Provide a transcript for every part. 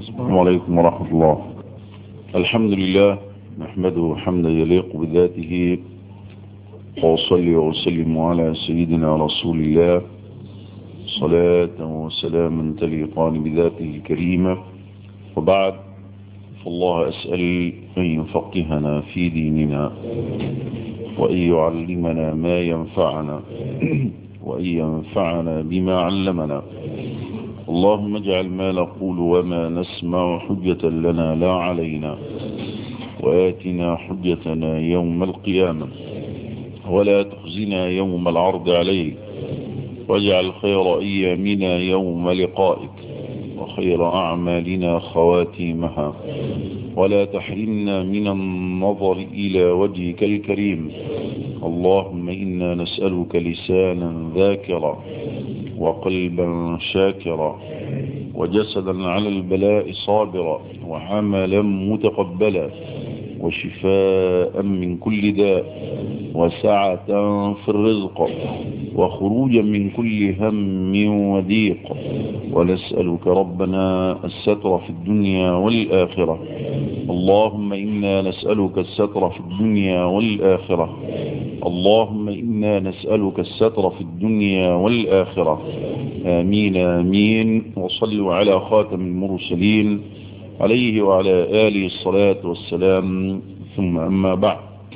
السلام عليكم ورحمة الله. الحمد لله نحمده حمدا يليق بذاته، وأصلي وأسلم على سيدنا رسول الله صلاة وسلاما تليقان بذاته الكريمة، وبعد، فالله أسأل أن يفقهنا في ديننا، وأن يعلمنا ما ينفعنا، وأن ينفعنا بما علمنا. اللهم اجعل ما نقول وما نسمع حجة لنا لا علينا، وآتنا حجتنا يوم القيامة، ولا تخزنا يوم العرض عليك، واجعل خير أيامنا يوم لقائك، وخير أعمالنا خواتيمها، ولا تحرمنا من النظر إلى وجهك الكريم. اللهم إنا نسألك لسانا ذاكرا، وقلبا شاكرا، وجسدا على البلاء صابرا، وعملا متقبلا، وشفاء من كل داء، وسعة في الرزق، وخروجا من كل هم وضيق. ونسألك ربنا الستر في الدنيا والآخرة. اللهم إنا نسألك الستر في الدنيا والآخرة. اللهم إنا نسألك الستر في الدنيا والآخرة. آمين آمين. وصلوا على خاتم المرسلين عليه وعلى آله الصلاة والسلام، ثم أما بعد.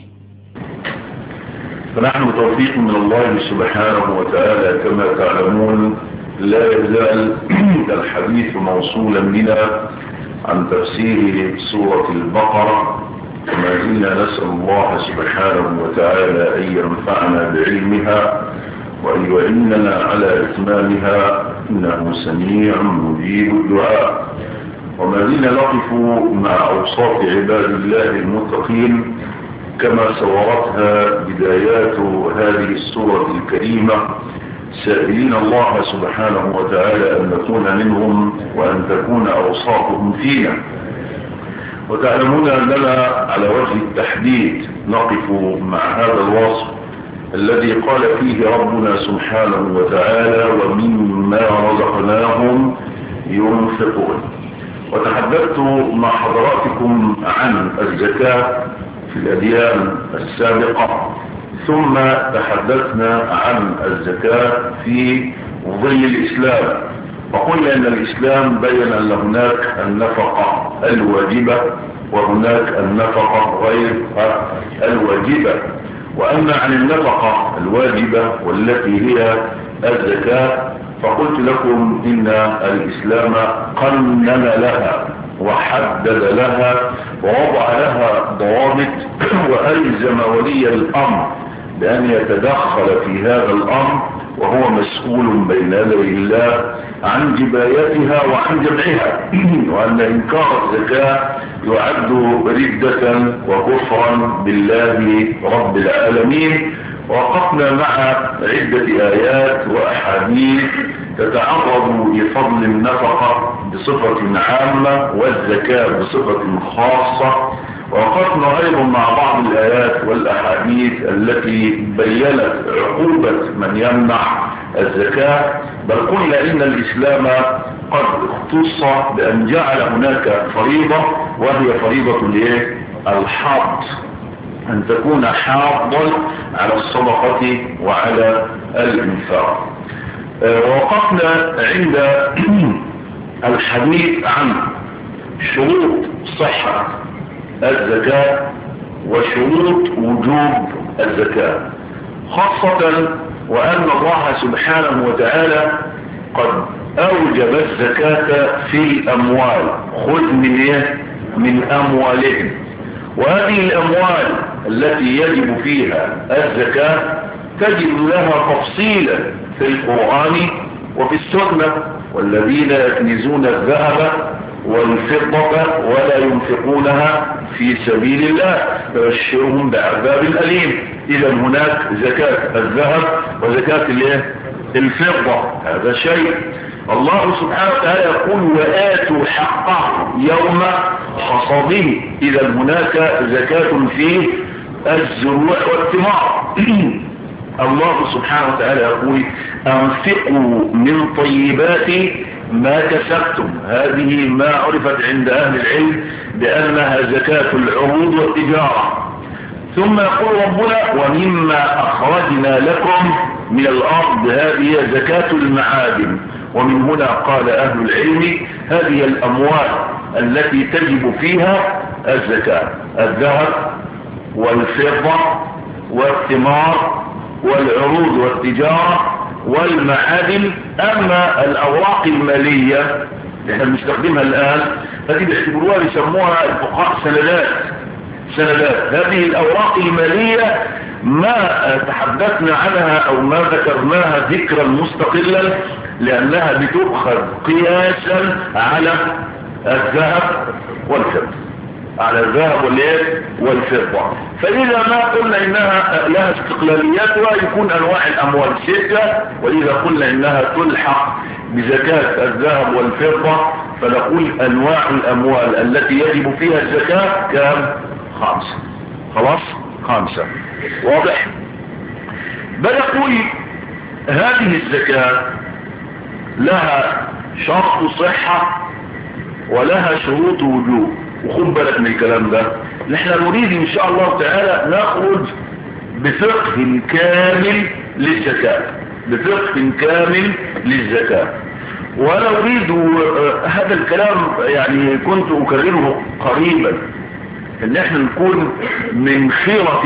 فنحن بتوفيق من الله سبحانه وتعالى كما تعلمون لا يزال الحديث موصولا بنا عن تفسير سورة البقرة، وما زلنا نسأل الله سبحانه وتعالى أن ينفعنا بعلمها وأن يعيننا على إتمامها، إنه سميع مجيب الدعاء. وما زلنا نقف مع أوصاف عباد الله المتقين كما صورتها بدايات هذه السورة الكريمة، سائلين الله سبحانه وتعالى أن نكون منهم وأن تكون أوصافهم فينا. وتعلمون أننا على وجه التحديد نقف مع هذا الوصف الذي قال فيه ربنا سبحانه وتعالى: ومما رزقناهم ينفقون. وتحدثت مع حضراتكم عن الزكاة في الأديان السابقة، ثم تحدثنا عن الزكاة في ظل الإسلام، وقلنا أن الإسلام بين أن هناك النفقة الواجبة وهناك النفقة غير الواجبة. وأما عن النفقة الواجبة والتي هي الزكاة، فقلت لكم إن الإسلام قنن لها وحدد لها ووضع لها ضوابط، وألزم ولي الأمر بأن يتدخل في هذا الأمر، وهو مسؤول بين يدي الله عن جبايتها وعن جمعها، وأن إنكار الزكاة يعد ردة وكفرا بالله رب العالمين. ووقفنا مع عدة آيات وأحاديث تتعرض لفضل النفقة بصفة عامة والزكاة بصفة خاصة. ووقفنا أيضا مع بعض الآيات والأحاديث التي بيّنت عقوبة من يمنع الزكاة، بل قلنا إن الإسلام قد اختص بأن جعل هناك فريضة، وهي فريضة الحاض، أن تكون حاضا على الصدقة وعلى الإنفاق. ووقفنا عند الحديث عن شروط صحة الزكاة وشروط وجوب الزكاة، خاصة وأن الله سبحانه وتعالى قد أوجب الزكاة في الأموال. خذ من أموالهم. وهذه الأموال التي يجب فيها الزكاة تجد لها تفصيلا في القرآن وفي السنة: والذين يكنزون الذهب والفضة ولا ينفقونها في سبيل الله فبشرهم بعذاب أليم. إذا هناك زكاة الذهب وزكاة الفضة، هذا شيء. الله سبحانه وتعالى يقول: وآتوا حقه يوم حصاده. إذا هناك زكاة في الزروع والثمار. الله سبحانه وتعالى يقول: أنفقوا من طيبات ما كسبتم. هذه ما عرفت عند أهل العلم بأنها زكاة العروض والتجارة. ثم يقول ربنا ومما أخرجنا لكم من الأرض، هذه زكاة المعادن. ومن هنا قال أهل العلم هذه الأموال التي تجب فيها الزكاة: الذهب والفضة والثمار والعروض والتجارة والمعادن. أما الأوراق المالية اللي احنا بنستخدمها الآن هذه بيعتبروها يسموها الفقهاء سندات. هذه الأوراق المالية ما تحدثنا عنها أو ما ذكرناها ذكرا مستقلا، لأنها بتؤخذ قياسا على الذهب والفضة، على الذهب والفضة. فإذا ما قلنا إنها لها استقلالياتها يكون أنواع الأموال 6، وإذا قلنا إنها تلحق بزكاة الذهب والفضة فنقول أنواع الأموال التي يجب فيها الزكاة كام؟ 5. خلاص 5. واضح؟ بنقول هذه الزكاة لها شرط صحة ولها شروط وجوب. وخد بالك من الكلام ده، نحن نريد ان شاء الله تعالى نخرج بفقه كامل للزكاة، بفقه كامل للزكاة. وانا اريد هذا الكلام يعني كنت اكرره قريبا، ان احنا نكون من خيرة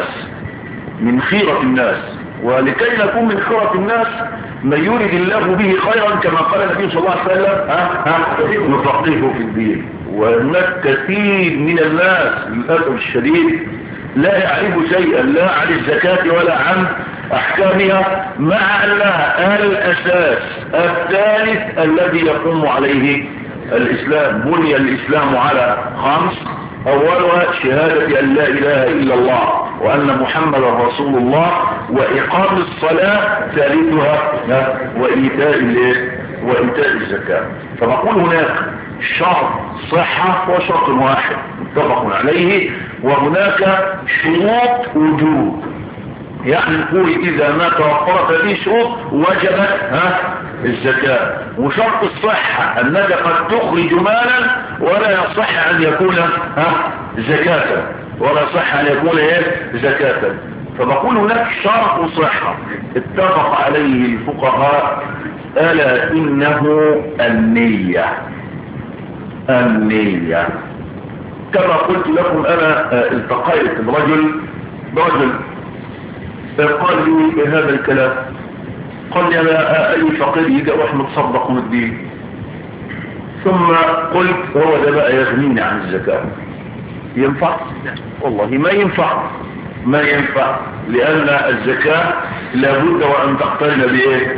الناس، ولكي نكون من خيرة الناس من يريد الله به خيرا كما قال النبي صلى الله عليه وسلم نفقهه في الدين. وهناك كثير من الناس للأسف الشديد لا يعرف شيئا لا عن الزكاة ولا عن أحكامها، مع أنها الأساس الثالث الذي يقوم عليه الإسلام. بني الإسلام على 5: أولها شهادة أن لا إله إلا الله وأن محمد رسول الله، وإقام الصلاة ثالثها وإيتاء الزكاة. فنقول هناك شرط صحة وشرط واحد متفق عليه، وهناك شروط وجوب. يعني نقول إذا ما توفرت هذه الشروط وجبت الزكاة. وشرط الصحة أنك قد تخرج مالا ولا يصح أن يكون زكاة، ولا يصح أن يكون زكاة. فبقول هناك شرط صحة اتفق عليه الفقهاء، ألا إنه النية. كما قلت لكم أنا التقيت برجل قال لي هذا الكلام، قال لي أنا أي فقير يجي أروح متصدق من الدين. ثم قلت هو ده بقى يغنيني عن الزكاة. ينفع؟ والله ما ينفع، لأن الزكاة لابد وأن تقترن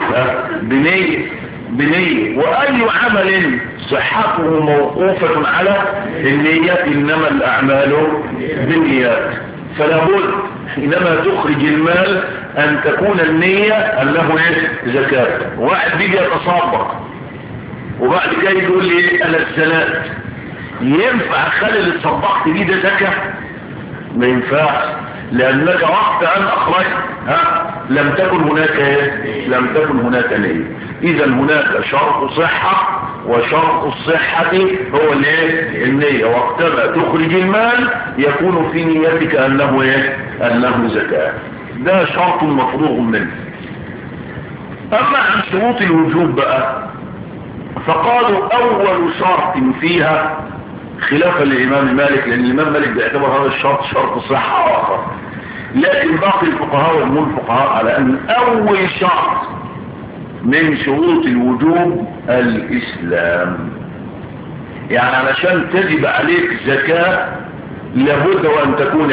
بنية. وأي عمل صحته موقوفة على النيات، إنما الأعمال بالنيات. فلا بد حينما تخرج المال أن تكون النية أنه زكاة. واحد بيجي يتصدق وبعد كده يقول لي أنا الزنات، ينفع خلي اللي تصدقت بيه ده زكاة؟ ما ينفعش، لأنك وقت أن أخرجت لم تكن هناك نية. إذا هناك شرط صحة، وشرط الصحة هو النية. وقتما تخرج المال يكون في نيتك أنه زكاة. ده شرط مفروغ منه. أما عن شروط الوجوب بقى فقالوا أول شرط فيها خلافا للإمام مالك، لأن الإمام مالك بيعتبر هذا الشرط شرط صحة آخر، لكن باقي الفقهاء والمول الفقهاء على أن أول شرط من شروط الوجوب الإسلام. يعني علشان تجب عليك زكاة لابد وأن تكون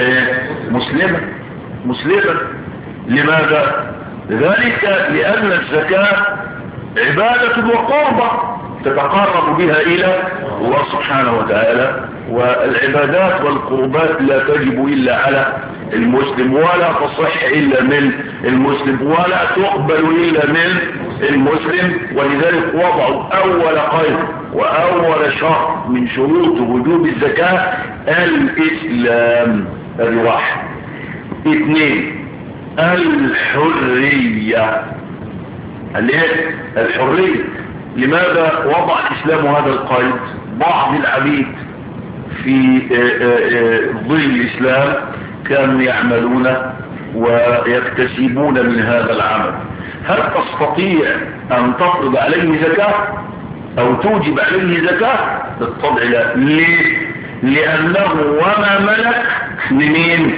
مسلما. لماذا؟ ذلك لأن الزكاة عبادة وقربة تتقرب بها إلى الله سبحانه وتعالى، والعبادات والقربات لا تجب إلا على المسلم، ولا تصح إلا من المسلم، ولا تقبل إلا من المسلم. ولذلك وضعوا أول قيد وأول شرط من شروط وجوب الزكاة الإسلام. هذه 1. 2 الحرية. الحرية لماذا وضع الإسلام هذا القيد؟ بعض العبيد في ظل الإسلام كانوا يعملون ويكتسبون من هذا العمل. هل تستطيع أن تفرض عليه زكاة أو توجب عليه زكاة؟ بالطبع لا. ليه؟ لأنه وما ملك لمين؟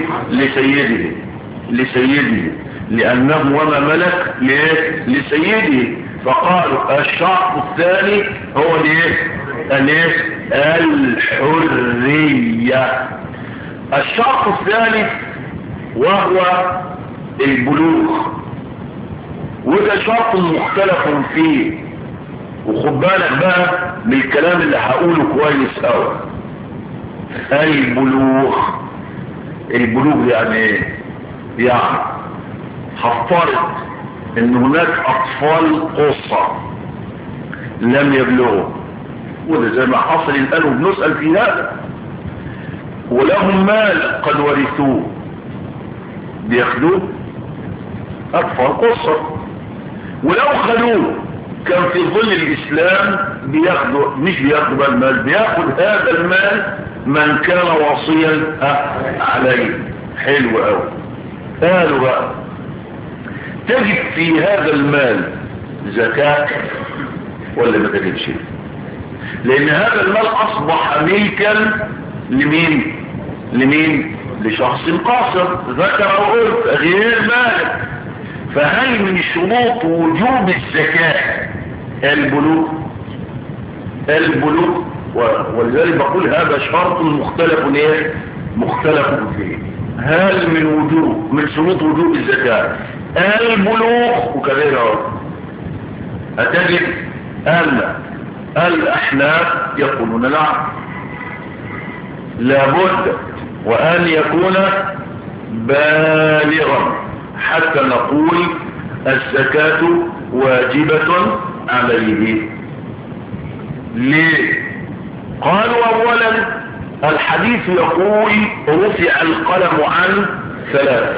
لسيده لأنه وما ملك لسيده. فقالوا الشرط الثاني هو الحرية. الشرط الثالث وهو البلوغ، وده شرط مختلف فيه. وخد بالك بقى من الكلام اللي هقوله كويس قوي. البلوغ يعني ايه؟ يعني هفترض ان هناك اطفال قصة لم يبلغوا، وده زي ما حصل الان وبنسأل في هذا، ولهم مال قد ورثوه، بياخدوه اطفال قصة، ولو خدوه كان في ظل الاسلام بياخدوا، مش بياخدوا بقى المال، بياخد هذا المال من كان وصيا عليه. حلو قوي. قالوا بقى تجد في هذا المال زكاة ولا ما تجدش؟ لان هذا المال اصبح ملكا لمين؟ لشخص قاصر ذكر او انثى غير مالك. فهل من شروط وجوب الزكاة البلوغ؟ ولذلك بقول هذا شرط مختلف فيه. هل من شروط وجوب الزكاة البلوغ؟ وكذلك هتجد أن الأحناف يقولون نعم، لابد وأن يكون بالغا حتى نقول الزكاة واجبة عليه. ليه؟ قالوا أولا الحديث يقول رفع القلم عن 3: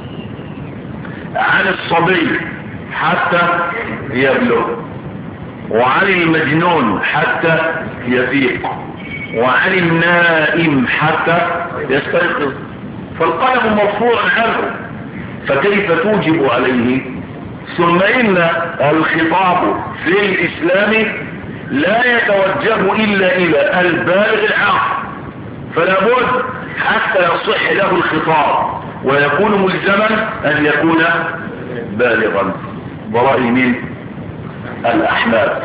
عن الصبي حتى يبلغ، وعن المجنون حتى يفيق، وعن النائم حتى يستيقظ. فالقلم مرفوع عنه، فكيف توجب عليه؟ ثم إن الخطاب في الإسلام لا يتوجه إلا إلى البالغ العاقل، فلا بد حتى يصح له الخطاب ويكون ملزما أن يكون بالغا. برأي من الأحناف،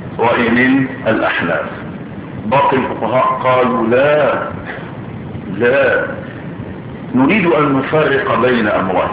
باقي الفقهاء قالوا لا نريد أن نفرق بين أمرين: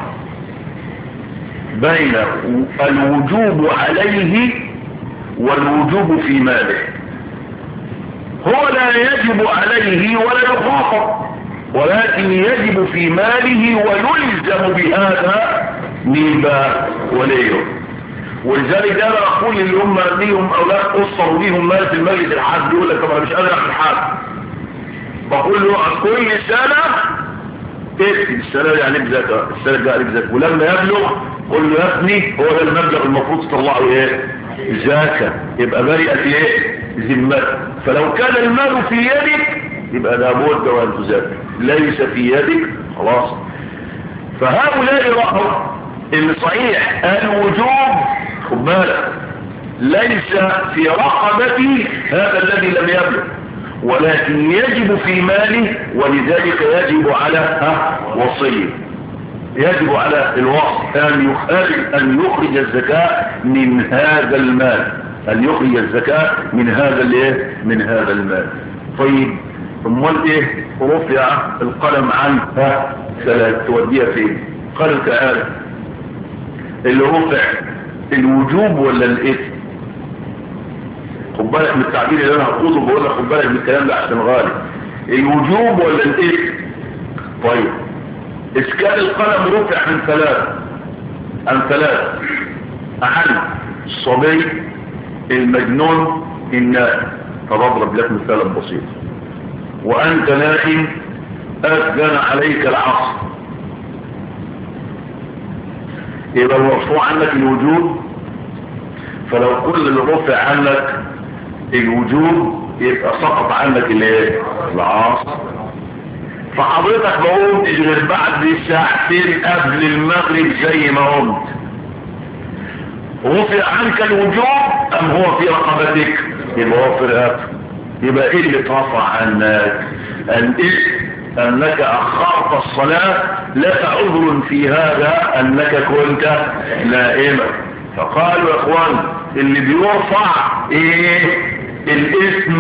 بين الوجوب عليه والوجوب في ماله. هو لا يجب عليه ولا يخاطب، ولكن يجب في ماله ويلزم بهذا ميبا وليه. ولذلك انا اقول اللي هم ليهم اولاد قصر وليهم مال في المجلس الحاج، يقول لك طب انا مش قادر اعمل حاجه، بقول له كل سنه اكتب السنه دي عليك زكاه، السنه دي عليك زكاه، ولما يبلغ قل له يا ابني هو ده المبلغ المفروض تطلعه ايه؟ زكاه. يبقى برئت ايه؟ ذمتك. فلو كان المال في يدك يبقى لابد وان تزكي، ليس في يدك خلاص. فهؤلاء رأوا ان صحيح الوجوب خد بالك ليس في رقبتي هذا الذي لم يبلغ، ولكن يجب في ماله، ولذلك يجب على وصيه، يجب على الوصي أن يخرج الزكاة من هذا المال، أن يخرج الزكاة من هذا المال. طيب امال ايه رفع القلم عن 3 توديها فين؟ قال تعالى اللي رفع الوجوب ولا الاثم؟ خد بالك من التعبير اللي انا هقوله، بقول لك خد بالك من الكلام ده عشان غالي. الوجوب ولا الاثم؟ طيب اسكان القلم رفع من 3 عن الصبي، المجنون، النائم. فبضرب لك مثالا بسيط: وأنت نائم أذن عليك العصر، يبقى المرفوع عنك الوجوب فلو كل اللي رفع عنك الوجوب يبقى سقط عنك الايه؟ العصر. فحضرتك ما قمتش غير بعد ساعتين قبل المغرب زي ما قمت، رفع عنك الوجوب ام هو في رقبتك؟ يبقى هو في رقبتك. يبقى ايه اللي اترفع عنك؟ انك اخرت الصلاة، لك عذر في هذا انك كنت نائما. فقالوا يا اخوان اللي بيرفع ايه؟ الاسم،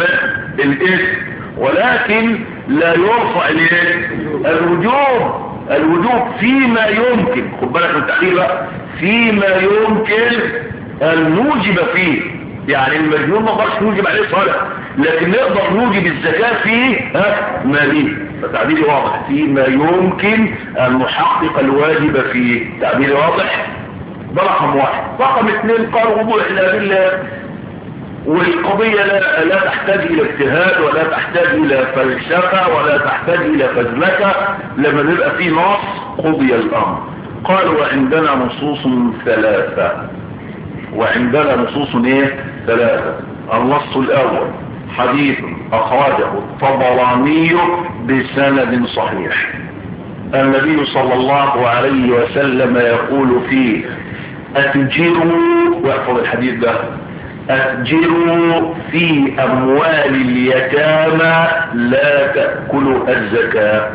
ولكن لا يرفع الايه؟ الوجوب فيما يمكن، خد بالك من التعبير بقى، فيما يمكن ان نوجب فيه. يعني المجنون ما نقدرش نوجب عليه صلاة، لكن نقدر نوجب الزكاة فيه ماليه. فتعبيري واضح، فيما يمكن ان نحقق الواجب فيه. تعبيري واضح؟ ده رقم واحد. رقم اثنين، قال وضوح الأدلة، والقضية لا تحتاج الى اجتهاد ولا تحتاج الى فلسفة ولا تحتاج الى فزلكة. لما بيبقى فيه نص قضي الامر. قال وعندنا نصوص ثلاثة. ثلاثة. النص الاول حديث اخرجه الطبراني بسند صحيح. النبي صلى الله عليه وسلم يقول فيه اتجروا، واحفظ الحديث ده، أتجروا في أموال اليتامى لا تأكلوا الزكاة.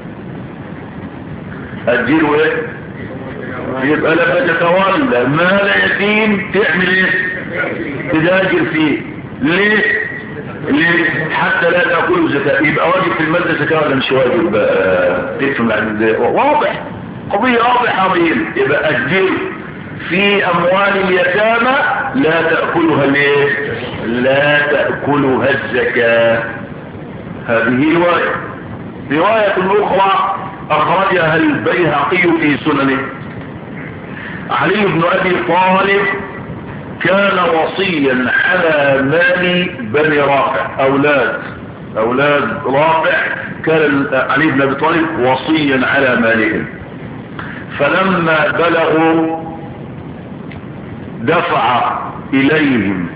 أتجروا إيه؟ يبقى لما تتولى مال يتيم تعمل إيه؟ تتاجر فيه. ليه؟ حتى لا تأكلوا الزكاة. يبقى واجب في المال ده زكاة ولا مش واجب؟ تفهم عن واضح، قضية واضحة عظيم. يبقى أتجروا في أموال اليتامى لا تأكلها ليه؟ لا تأكلها الزكاة. هذه رواية أخرى أخرجها البيهقي في سننه. علي بن أبي طالب كان وصيا على مال بني رافع، أولاد رافع، كان علي بن أبي طالب وصيا على مالهم. فلما بلغوا دفع إليهم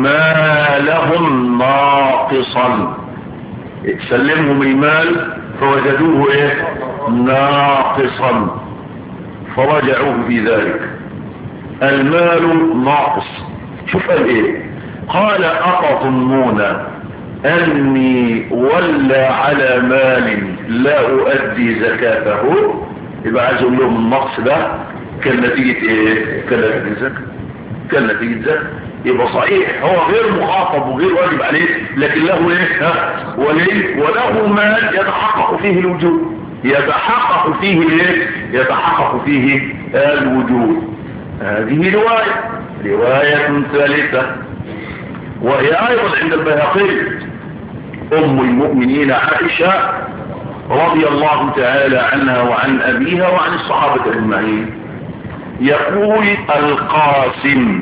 مالهم ناقصا، سلمهم المال فوجدوه ايه؟ ناقصا، فرجعوه في ذلك. المال ناقص. شوف قال ايه؟ قال أتظنون أني ولا على مال لا أؤدي زكاته؟ يبقى عايز اقول لهم النقص ده كان نتيجة ايه؟ كان نتيجة زكاة. يبقى صحيح هو غير مخاطب وغير واجب عليه، لكن له ايه؟ وله مال يتحقق فيه الوجوب، يتحقق فيه الوجوب. هذه رواية ثالثة، وهي ايضا عند البيهقي. ام المؤمنين عائشة رضي الله تعالى عنها وعن ابيها وعن الصحابة اجمعين، يقول القاسم،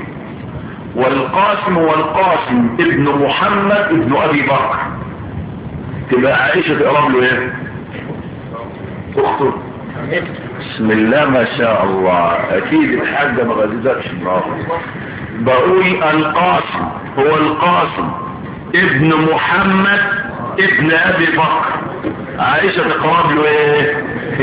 والقاسم ابن محمد ابن ابي بكر. تبقى عائشة تقرب له ايه؟ اخته. بسم الله ما شاء الله، اكيد الحاجة ما غزتش النهارده. بقول القاسم هو القاسم ابن محمد ابن ابي بكر. عائشة تقرب له ايه؟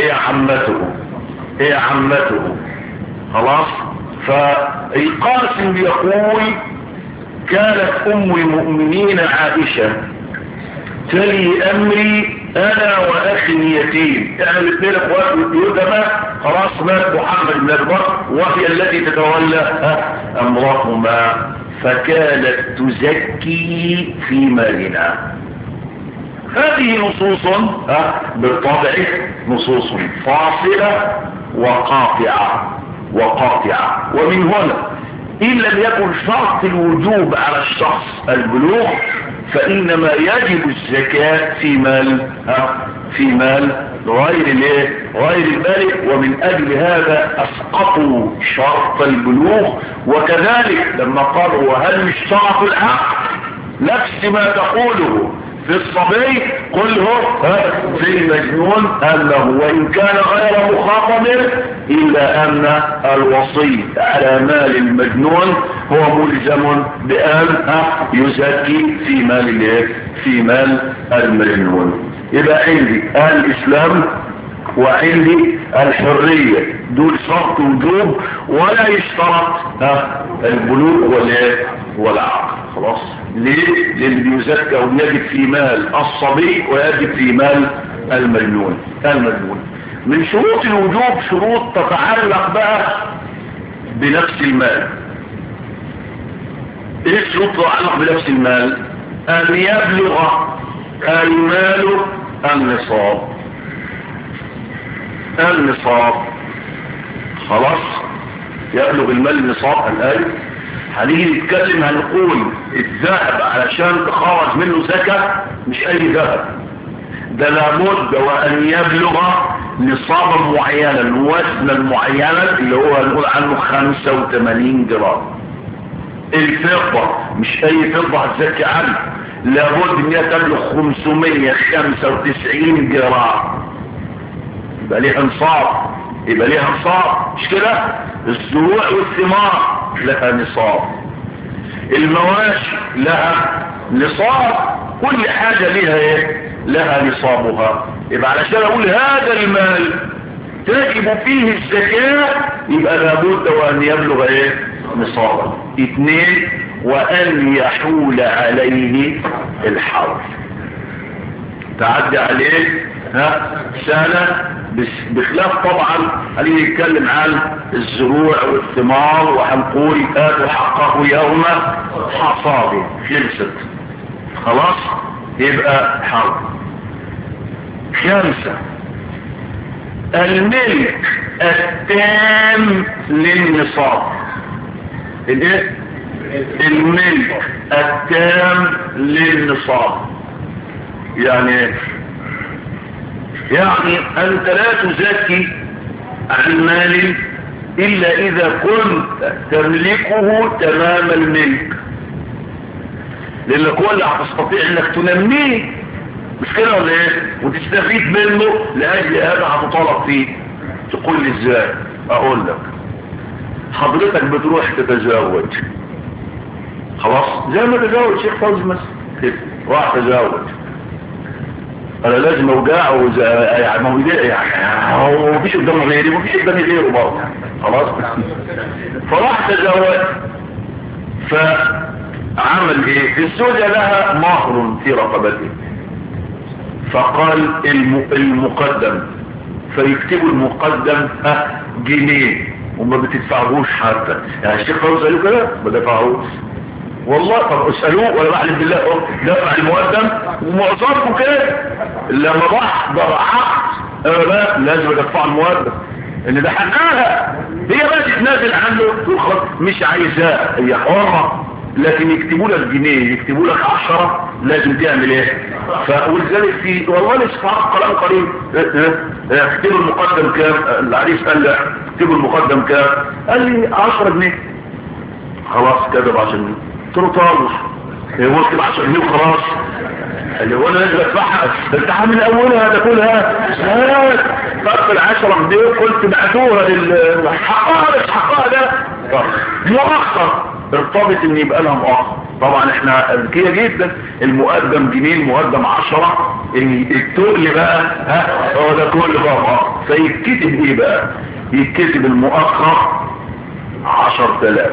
هي عمته. خلاص. فالقاسم يقول كانت ام المؤمنين عائشة تلي امري انا واخي يتيم، يعني الاثنين اخوات يتيما، خلاص مات محمد بن ابي بكر وهي التي تتولى امرهما، فكانت تزكي في مالنا. هذه نصوص بالطبع نصوص فاصلة وقاطعة. ومن هنا إن لم يكن شرط الوجوب على الشخص البلوغ، فإنما يجب الزكاة في مال غير البالغ. ومن أجل هذا أسقطوا شرط البلوغ. وكذلك لما قالوا وهل اشترطوا العقل، نفس ما تقوله في الصبي قل هو في المجنون أنه وإن كان غير مخاطب إلا أن الوصي على مال المجنون هو ملزم بأن يزكي في مال المجنون. يبقى عندي الإسلام وعندي الحرية، دول شرط وجوب ولا يشترط البلوغ والعقل. خلاص ليه؟ لأن بيزكى ويجب في مال الصبي ويجب في مال المجنون. من شروط الوجوب شروط تتعلق بقى بنفس المال. ايه الشروط تتعلق بنفس المال؟ ان يبلغ المال النصاب. خلاص يبلغ المال النصاب. الآن هنيجي نتكلم هنقول الذهب علشان تخرج منه زكاة مش اي ذهب، ده لابد وان يبلغ نصابا معينا وزنا معينا اللي هو نقول عنه 85 جرام. الفضة مش اي فضة هتزكي عنه، لابد ان هي تبلغ 595 جرام، يبقى ليها نصاب مش كده. الزروع والثمار لها نصاب، المواشي لها نصاب، كل حاجة لها نصابها. يبقى علشان اقول هذا المال تجب فيه الزكاة يبقى لابد وان يبلغ نصابا. 2 وان يحول عليه الحول، تعدي عليه سنة، بخلاف طبعا هنيجي نتكلم عن الزروع والثمار وهنقول آتوا حقه يوم حصاده خلصت. خلاص يبقى حرب. 5 الملك التام للنصاب. الايه؟ الملك التام للنصاب يعني أنت لا تزكي عن مال إلا إذا كنت تملكه تمام الملك، لأنك هو اللي هتستطيع أنك تنميه مش كده ولا إيه؟ وتستفيد منه. لأجل هذا هتطالب فيه. تقول لي إزاي؟ أقول لك حضرتك بتروح تتزوج، خلاص زي ما تزوج شيخ فوزي مثلا كده، راح تزوج، انا لازم اوجع يعني هو مفيش قدامه غيري ومفيش قدامي غيره برضه. خلاص فراح تزوج، فعمل ايه؟ الزوجة لها مهر في رقبته، فقال المقدم، فيكتبوا المقدم جنيه وما بتدفعوش حتى. يعني الشيخ فوزي قالوا كده ما دفعوش والله. طب اسألوه ولا بعلم بالله دفع المقدم، ومعظمكم كده لما بحضر عقد لازم ادفع المقدم ان ده حقها. هي بقى تتنازل عنه مش عايزاه، هي حرة، لكن يكتبوا لك جنيه يكتبوا لك 10 لازم تعمل ايه؟ ولذلك في والله الاسفاق كلام قريب اكتبوا المقدم كام؟ العريس قال لا اكتبوا المقدم كام؟ قال لي 10 جنيه. خلاص كذب 10 جنيه. قلت له طالع هو اكتب 10 جنيه وخلاص. قال لي هو انا لازم ادفعها؟ ده انت من اولها ده كلها طب ال10 جنيه قلت بعتوها حقها ده مؤخر، ارتبط ان يبقى لها مؤخر. طبعا احنا اذكياء جدا، المقدم جنيه المقدم 10 التقل بقى هو ده كل بقى. فيتكتب ايه بقى؟ يتكتب المؤخر 10,000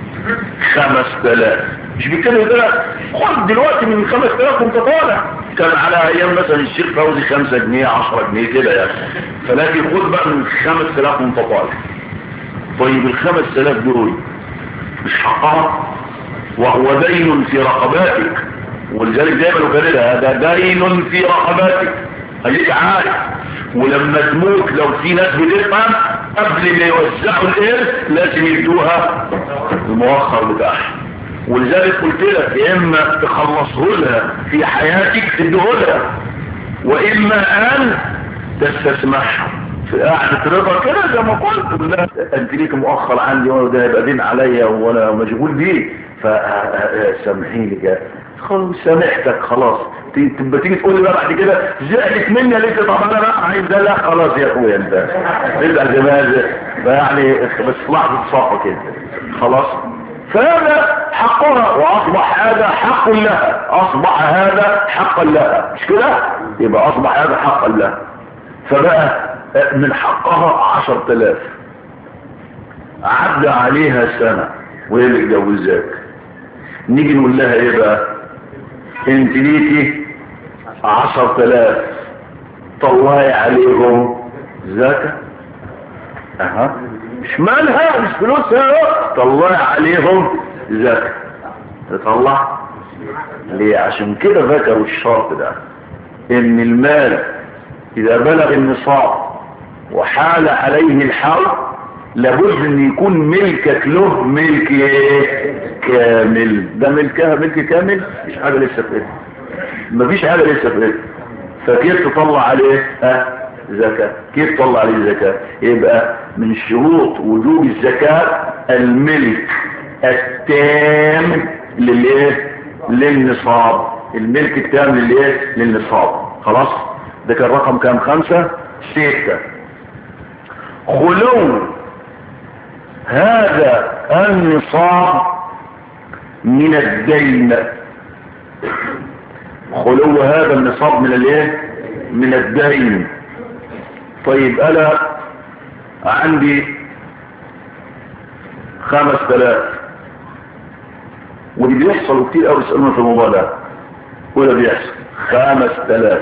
5,000. مش بيتكلم ده خد دلوقتي من 5,000 وانت طالع. كان على ايام مثلا الشيخ فوزي 5 جنيه 10 جنيه كده يعني، فلكن خد بقى من 5,000 وانت طالع. طيب ال5,000 دول مش حقها وهو دين في رقباتك، ولذلك دايما وكذا هذا دين في رقباتك خليك عارف. ولما تموت لو في ناس بتفهم قبل ما يوزعوا الارث لازم يدوها المؤخر بتاعها. ولذلك قلت لك يا اما تخلصه لها في حياتك تديه لها، واما ان تستسمحها في قاعدة رضا كده زي ما قلت لا انت ليك مؤخر عندي وده يبقى دين عليا وانا مشغول بيه فسامحيني كده. خلاص سامحتك خلاص. تبقى تيجي تقول لي بقى بعد كده زعلت مني ليه؟ طب انا بقى عايز ده. لا خلاص يا اخويا انت تبقى دماغ يعني بس لحظه صفا كده خلاص. فهذا حقها واصبح هذا حق لها، اصبح هذا حقا لها، مش كده؟ يبقى اصبح هذا حقا لها. فبقى من حقها 10,000. عدى عليها سنة وهي اللي اتجوزاك، نيجي نقول لها ايه بقى؟ انت ليكي 10,000 طلعي عليهم زكاة. مش مالها، مش فلوسها، طلعي عليهم زكاة. تطلع ليه؟ عشان كده ذكروا الشرط ده، ان المال اذا بلغ النصاب وحال عليه الحول لابد ان يكون ملكك له ملك كامل. ده ملكها ملك كامل، مفيش حاجة لسه في ايدها، مفيش حاجة لسه في ايدها. فكيف تطلع عليه زكاة؟ كيف تطلع عليه زكاة؟ يبقى من شروط وجوب الزكاة الملك التام للنصاب. الملك التام للنصاب. خلاص. ده كان رقم كام؟ 5. 6. خلو هذا النصاب من الدين. خلو هذا النصاب من الدين. طيب انا عندي 5,000 ودي بيحصل كتير قوي، يسألون في الموضوع ده ولا بيحصل. 5,000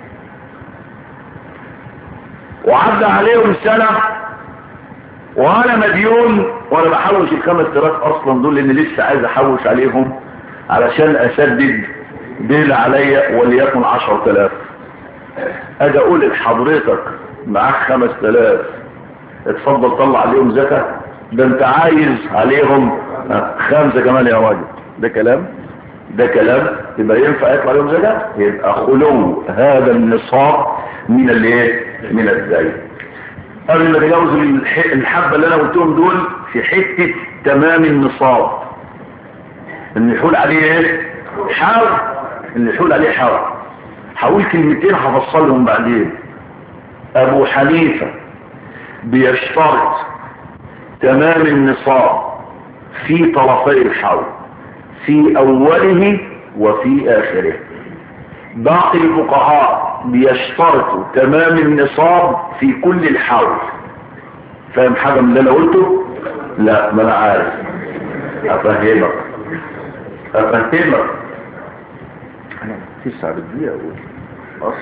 وعدى عليهم سنة وانا مديون، وانا بحوش 5,000 اصلا دول لان لسه عايز احوش عليهم علشان اسدد دين عليا وليكن 10,000. اجي اقول لحضرتك معاك 5,000 اتفضل طلع عليهم زكاة؟ ده انت عايز عليهم 5 كمان يا راجل. ده كلام؟ ده كلام؟ يبقى ينفع يطلع عليهم زكاة؟ يبقى خلو هذا النصاب من من الدين. قبل ما تجاوز الحبة اللي انا قلتهم دول في حتة تمام النصاب، ان يحول عليه حول، ان يحول عليه حول. هقول كلمتين هفصلهم بعدين. ابو حنيفة بيشترط تمام النصاب في طرفي الحول، في اوله وفي اخره. باقي الفقهاء بيشترطوا تمام النصاب في كل الحول. فاهم حاجة من اللي انا قلته؟ لا، ما انا عارف. افهمك انا 9 دقيقة اقول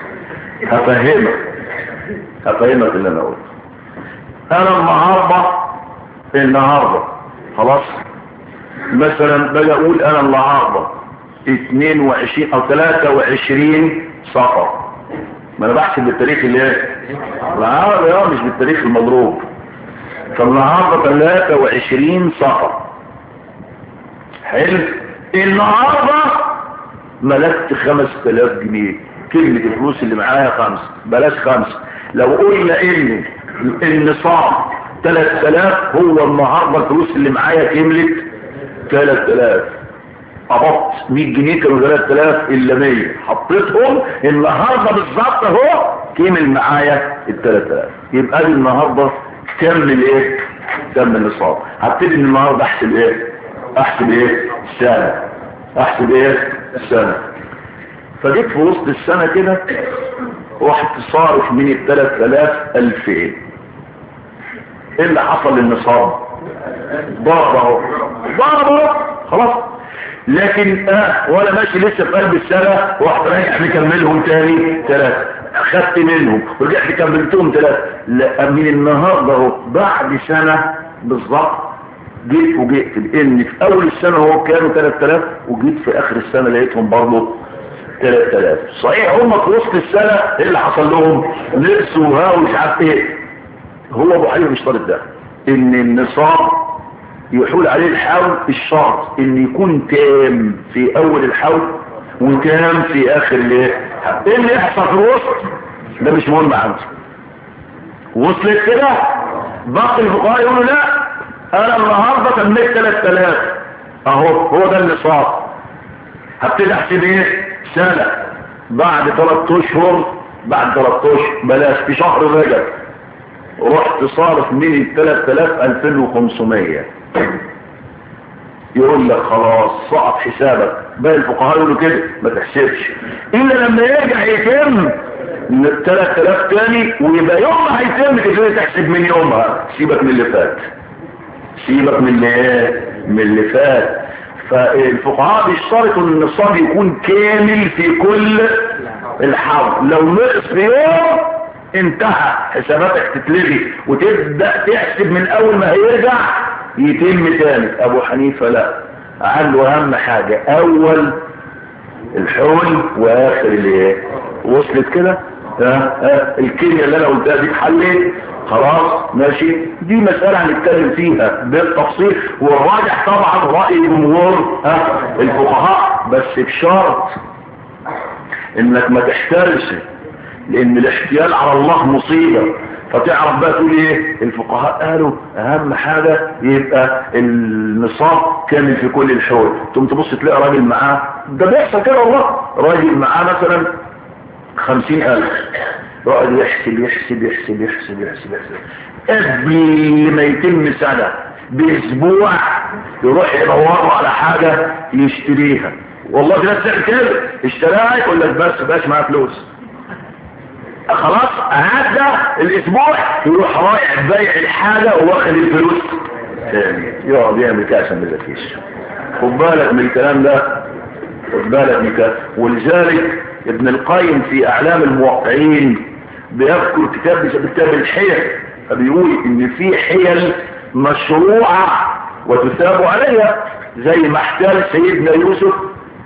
هفهمك اللي انا قلته. انا النهاردة خلاص مثلا باجي اقول انا النهاردة 22 او 23 صفر. ما انا بحسب بالتاريخ العربي مش بالتاريخ المضروب. فالنهاردة 23 صفر. حلو. النهاردة ملكت 5,000 جنيه. كلمة الفلوس اللي معايا 5، بلاش 5. لو قلنا ان النصاب 3,000، هو النهاردة الفلوس اللي معايا كملت 3,000. قبضت 100 جنيه كانوا 3,000 الا 100 حطيتهم النهارده بالظبط اهو كمل معايا 3,000. يبقى لي النهارده كمل كمل النصاب. هبتدي من النهارده احسب السنه. فجيت في وسط السنه كده رحت صارف من 3,000 2,000. ايه اللي حصل للنصاب؟ ضربه خلاص. لكن وانا ماشي لسه في قلب السنة رحت رايح مكملهم تاني 3، اخدت منهم ورجعت كملتهم 3. لا، من النهارده اهو بعد سنة بالظبط جيت وجئت لان في اول السنة هو كانوا 3,000 وجيت في اخر السنة لقيتهم برضه 3,000. صحيح هم في وسط السنة ايه اللي حصل لهم؟ لبسوا ومش عارف ايه. هو ابو حنيفه مش طالب ده ان النصاب يحول عليه الحول. الشرط ان يكون تام في اول الحول وتام في اخر ايه اللي يحصل في الوسط ده مش مهم عندي. وصلت كده؟ باقي الفقهاء يقولوا لا، انا النهارده تميت 3,000 اهو، هو ده النصاب. هبتدي احسب ايه؟ سنة. بعد 3 اشهر، بعد 3 اشهر بلاش، في شهر رجب رحت صارف من 3000 2500. يقول لك خلاص سقط حسابك. باقي الفقهاء يقولوا كده ما تحسبش الا لما يرجع يتم ال 3000 تاني، ويبقى يوم ما هيتم تبتدي تحسب من يومها. سيبك من اللي فات، سيبك من اللي فات. فالفقهاء بيشترطوا ان النصاب يكون كامل في كل الحول. لو نقص في يوم انتهى، حساباتك تتلغي وتبدأ تحسب من اول ما هيرجع يتم تاني. ابو حنيفة لا، عنده اهم حاجة اول الحول واخر الايه. وصلت كده؟ الكلمة اللي انا قلتها دي اتحلت خلاص ماشي. دي مسألة هنتكلم فيها بالتفصيل، والراجح طبعا رأي جمهور الفقهاء، بس بشرط انك ما تحترش، لان الاحتيال على الله مصيبة. فتعرف بقى تقول ايه؟ الفقهاء قالوا اهم حاجة يبقى النصاب كامل في كل الحول. ثم تبص تلاقي راجل معاه، ده بيحصل كده والله، راجل معاه مثلا 50,000، يقعد يحسب يحسب يحسب يحسب يحسب يحسب، قبل ما يتم سنة باسبوع يروح يدور على حاجة يشتريها. والله في ناس تعمل كده، اشتراها يقول لك بس بقاش معاه فلوس، خلاص عدى الاسبوع يروح رايح بايع الحاجة واخد الفلوس تاني، يقعد يعمل كده عشان ما يذاكرش. خد بالك من الكلام ده، خد بالك من الكلام. ولذلك ابن القيم في اعلام الموقعين بيذكر كتاب الحيل، فبيقول ان في حيل مشروعة وتثاب عليها، زي ما احتال سيدنا يوسف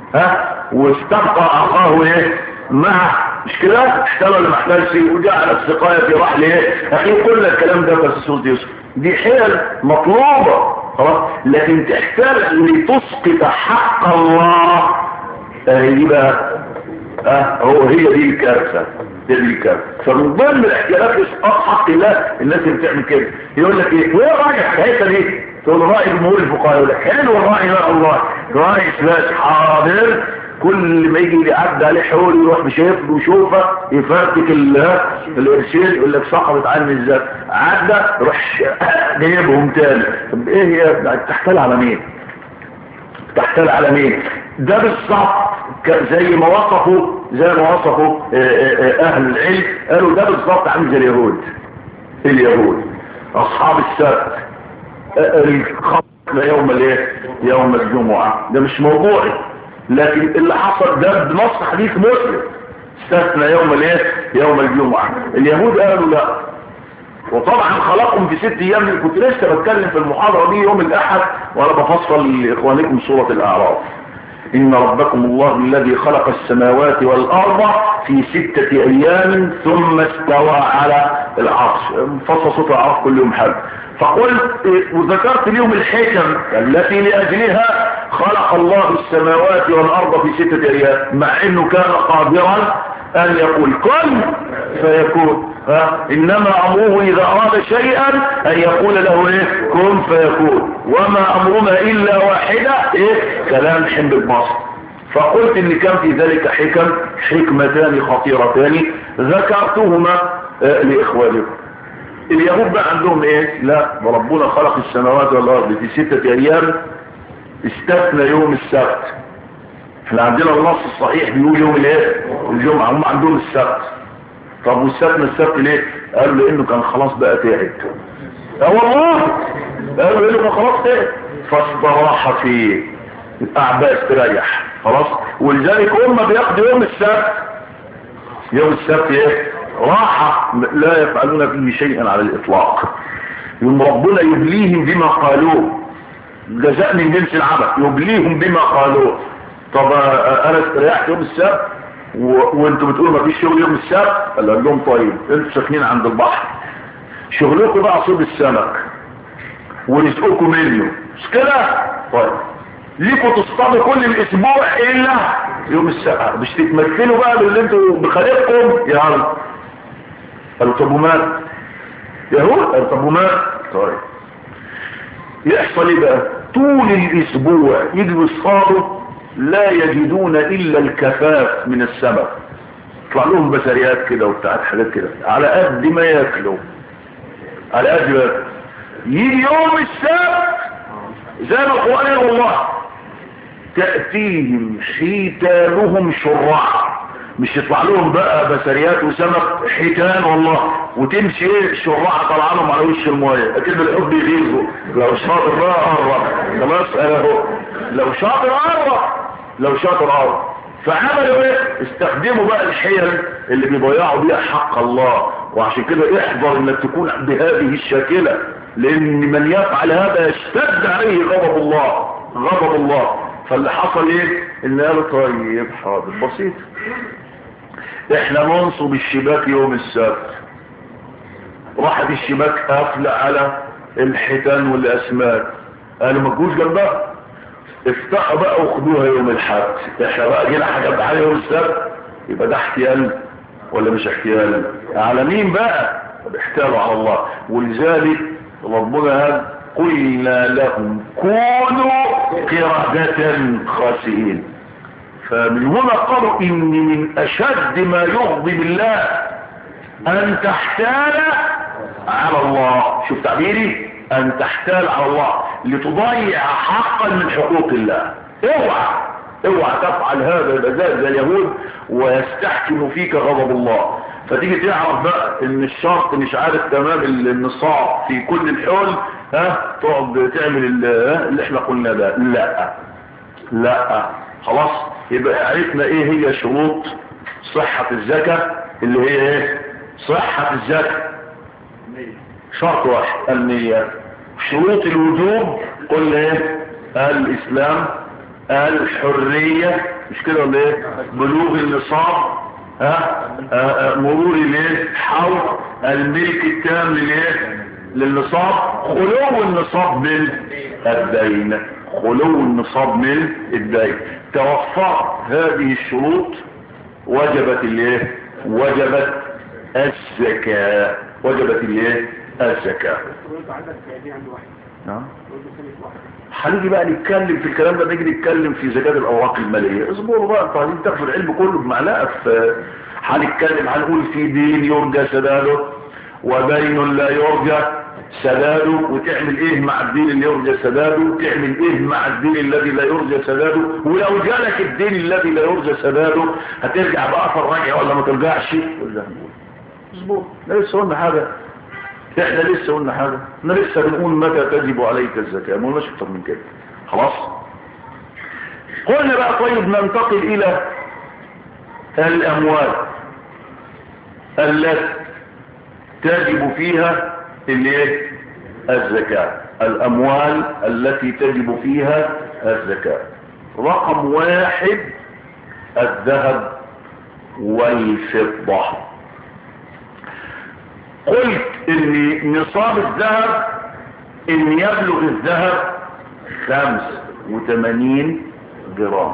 واستبقى اخاه ايه معه، مش كده؟ احتال ولا ما احتالش؟ وجعل السقاية في رحل ايه اخيه. كل الكلام ده في سورة يوسف. دي حيل مطلوبة خلاص، لكن تحتال لتسقط حق الله. دي بقى هي دي الكارثة، دي الكارثة. فمن ضمن الاحتيالات لاسقاط حق الله الناس اللي بتعمل كده يقول لك ايه؟ وين راجع الحته دي؟ تقول رأي جمهور الفقهاء، يقول لك حلو الرأي بقى الله، رأي اسلاس حاضر. كل ما يجي يعدي عليه حول يروح بشايف ويشوفه يفرتك الارشاد، يقول لك سقطت عني ازاي؟ عدى يروح جايبهم تاني. طب ايه هي تحتال على مين؟ تحتال على مين؟ ده بالظبط زي ما وصفوا اهل العلم، قالوا ده بالظبط عامل زي اليهود اصحاب السبت الخطأ يوم الايه؟ يوم الجمعة. ده مش موضوعي، لكن اللي حصل ده بنص حديث مسلم، استثنى يوم الايه؟ يوم الجمعة. اليهود قالوا لا، وطبعا خلقهم في 6 ايام. كنت لسه بتكلم في المحاضرة دي يوم الاحد وانا بفصل لاخوانكم سورة الاعراف. ان ربكم الله الذي خلق السماوات والارض في 6 ايام ثم استوى على العرش. فصل سورة الاعراف كل يوم حد. فقلت وذكرت اليوم الحكم التي لاجلها خلق الله السماوات والارض في 6 ايام، مع انه كان قادرا ان يقول كن فيكون. انما امره اذا اراد شيئا ان يقول له ايه؟ كن فيكون. وما امرنا الا واحدة ايه؟ كلام حمد البصر. فقلت ان كان في ذلك حكمتان خطيرتان ذكرتهما لاخوانكم. اليهود بقى عندهم ايه؟ لا، ربنا خلق السماوات والارض في 6 ايام استثنى يوم السبت. احنا عندنا النص الصحيح بيقول يوم الايه؟ الجمعة. هم عندهم السبت. طب واستثنى السبت ليه؟ قالوا لانه كان خلاص بقى تعب. والله قالوا لانه كان خلاص تعب فاستراح فيه، قاعد بقى استريح خلاص. ولذلك هم بياخدوا يوم السبت، يوم السبت ايه؟ راحة، لا يفعلون فيه شيئا على الاطلاق. يوم ربنا يبليهم بما قالوه، جزاء من جنس العمل، يبليهم بما قالوه. طب انا استريحت يوم السبت وانتوا بتقولوا ما فيش شغل يوم السبت. قال لهم طيب انتوا ساكنين عند البحر، شغلكم بقى صيد السمك ورزقكم منه، مش كده؟ طيب ليكوا تصطادوا كل الاسبوع الا يوم السبت، مش تتمثلوا بقى باللي انتوا بخالقكم يا عم. قالوا طب ومال يهود؟ قالوا طب ومال؟ طيب يحصل ايه بقى؟ طول الاسبوع يجوا يصطادوا لا يجدون الا الكفاف من السمك، يطلع لهم بسريات كده وبتاعت حاجات كده على قد ما ياكلوا، على قد ما ياكلوا. يجي يوم السبت زي ما القرآن والله تأتيهم حيتانهم شرعا، مش يطلع لهم بقى بسريات وسمك، حيتان والله، وتمشي ايه الشرعة طالعه لهم على وش المايه، اكيد بالحب يغيظوا. لو شاطر بقى قرب خلاص اهو، لو شاطر قرب، لو شاطر قرب. فعملوا ايه؟ استخدموا بقى الحيل اللي بيضيعوا بيها حق الله. وعشان كده احذر انك تكون بهذه الشاكلة، لان من يفعل هذا يشتد عليه غضب الله، غضب الله. فاللي حصل ايه؟ ان قالوا طيب حاضر بسيط، احنا ننصب الشباك يوم السبت. راحت الشباك قافله على الحيتان والاسماك، قالوا ما تجوش جنبها، افتحوا بقى وخدوها يوم الاحد. احنا بقى جينا حاجه على يوم السبت، يبقى ده احتيال ولا مش احتيال؟ على مين بقى؟ احتالوا على الله. ولذلك ربنا قلنا لهم كونوا قردة خاسئين. فمن هنا قالوا ان من اشد ما يغضب الله ان تحتال على الله. شوف تعبيري، ان تحتال على الله لتضيع حقا من حقوق الله. اوعى اوعى تفعل هذا، يبقى زي اليهود ويستحكم فيك غضب الله. فتيجي تعرف بقى ان الشرط مش عارف تمام النصاب في كل الحول، تقعد تعمل اللي احنا قلنا ده. لا لا خلاص، يبقى عرفنا ايه هي شروط صحة الزكاة، اللي هي ايه؟ صحة الزكاة شرط واحد، النية. شروط الوجوب قلنا ايه؟ الاسلام، الحرية، مش كده ولا ايه؟ بلوغ النصاب، مرور الايه؟ حول الملك التام للايه؟ للنصاب، خلو النصاب من الدين، خلو النصاب من الدين. توفرت هذه الشروط وجبت الايه؟ وجبت الزكاة، وجبت الايه؟ الزكاة. هنيجي بقى نتكلم في الكلام ده، نيجي نتكلم في زكاة الاوراق المالية. اصبروا بقى، انتوا عايزين تاخدوا العلم كله بمعلقة. هنتكلم، هنقول في دين يرجى سداده ودين لا يرجى سداده، وتعمل ايه مع الدين اللي يرجى سداده، وتعمل ايه مع الدين الذي لا يرجى سداده. ولو جالك الدين الذي لا يرجى سداده هترجع بأثر رجع ولا ما ترجعش؟ اصبر، لسه قلنا حاجة، احنا لسه قلنا حاجة، احنا لسه بنقول متى تجب عليك الزكاة، ما قلناش اكتر من كده. خلاص قلنا بقى طيب ننتقل الى الاموال التي تجب فيها الايه؟ الزكاة. الاموال التي تجب فيها الزكاة. رقم واحد الذهب والفضة. قلت ان نصاب الذهب ان يبلغ الذهب 85 جرام.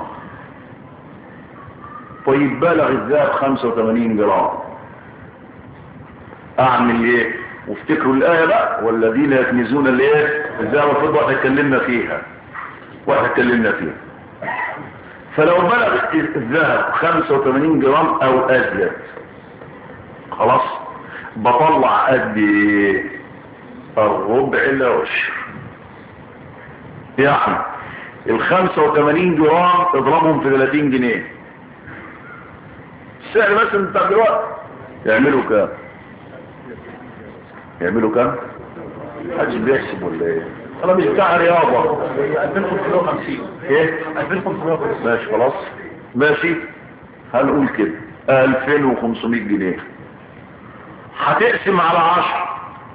طيب بلغ الذهب 85 جرام اعمل ايه؟ وافتكروا الايه بقى، والذين يكنزون الايه؟ الذهب والفضه، اتكلمنا فيها واتكلمنا فيها. فلو بلغ الذهب 85 جرام او ازيد، خلاص بطلع قد الربع العشر. يعني ال 85 جرام اضربهم في 30 جنيه، السعر بس بتاع دلوقتي يعملوا كام؟ يعملوا كام؟ محدش بيحسب ولا ايه؟ انا مش بتاع رياضه. 2550. ايه؟ 2550. ماشي خلاص، ماشي هنقول كده 2500 جنيه. هتقسم على 10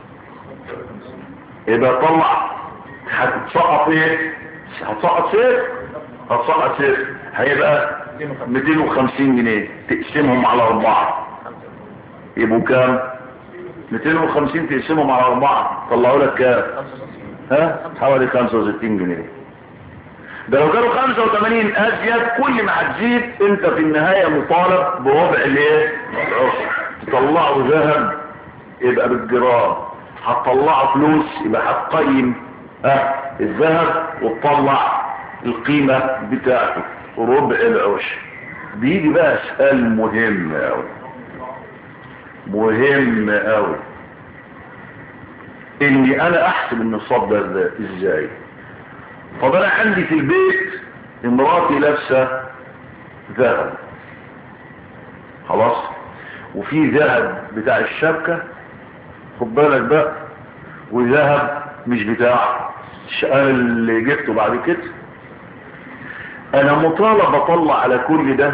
يبقى طلع، هتسقط ايه؟ هتسقط صفر، هتسقط صفر، هيبقى 250 جنيه. تقسمهم على 4 يبقوا كام؟ 250 تقسمهم على 4 طلعوا لك كام؟ حوالي 65 جنيه. ده لو كانوا 85 ازيد، كل ما هتزيد انت في النهاية مطالب بربع الايه؟ العشر. تطلعوا ذهب يبقى بالجرام، هتطلعوا فلوس يبقى هتقيم الذهب وتطلع القيمة بتاعته. ربع العشر. بيجي بقى سؤال مهم قوي، مهم قوي، اني انا احسب النصاب ده ازاي؟ طب انا عندي في البيت امراتي لابسه ذهب، خلاص، وفي ذهب بتاع الشبكه، خد بالك بقى، وذهب مش بتاع الشقال اللي جبته بعد كده. انا مطالب اطلع على كل ده،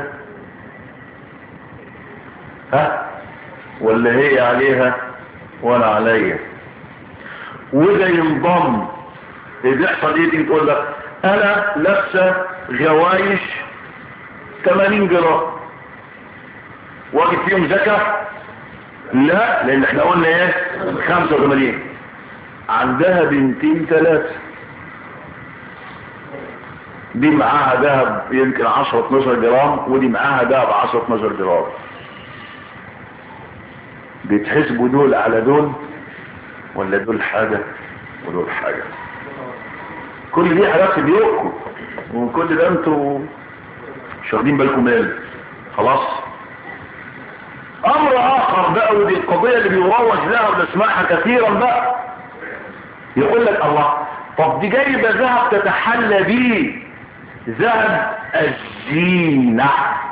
ها، ولا هي عليها وانا عليا؟ وده ينضم بيحصل ايه؟ تيجي تقول لك انا لابسه غوايش 80 جرام واجب فيهم زكاه؟ لا، لان احنا قلنا ايه؟ 85. عندها بنتين 3، دي معاها ذهب يمكن 10-12 جرام، ودي معاها ذهب 10-12 جرام. بيتحسبوا دول على دول، ولا دول حاجة ودول حاجة؟ كل دي حاجات في بيوتكم، وكل ده انتوا مش واخدين بالكم منه. خلاص. امر اخر بقى، ودي القضية اللي بيروج لها ونسمعها كثيرا بقى، يقول لك الله، طب دي جايبه ذهب تتحلى بيه، ذهب الزينة،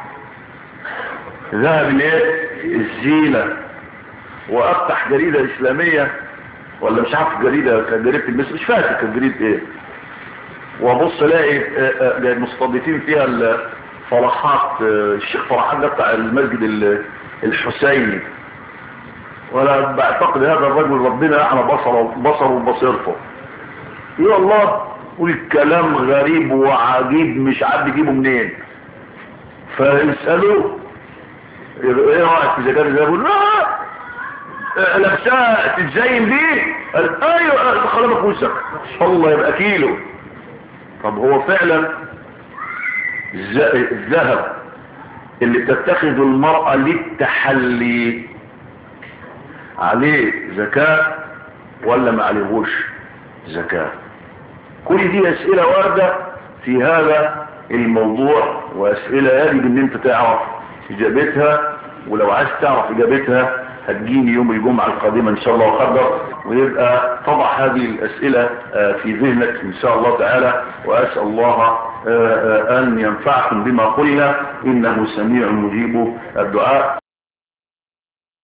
ذهب الايه؟ الزينة. وافتح جريدة اسلامية، ولا مش عارف جريدة، كان جريدة المصر، مش فاكر كان جريدة ايه، وابص الاقي مستضيفين فيها فرحات الشيخ فرحات ده بتاع المسجد الحسيني، وانا بعتقد هذا الرجل ربنا اعلى بصره وبصيرته. يا الله، والكلام غريب وعجيب مش عارف يجيبه منين. فيسألوه ايه رأيك في زكاة الذهب؟ يقول لا، لابسها تتزين بيه؟ قال ايوه، خلبك وسك الله يبقى كيلو. طب هو فعلا الذهب اللي بتتخذ المرأة للتحلي عليه زكاة ولا ما عليهوش زكاة؟ كل دي اسئلة واردة في هذا الموضوع، واسئلة يجب ان انت تعرف اجابتها، ولو عايز تعرف اجابتها هتجيني يوم الجمعة القادمة ان شاء الله وقدر، ويبقى طبع هذه الاسئلة في ذهنك ان شاء الله تعالى. واسأل الله ان ينفعكم بما قلنا، انه سميع مجيب الدعاء.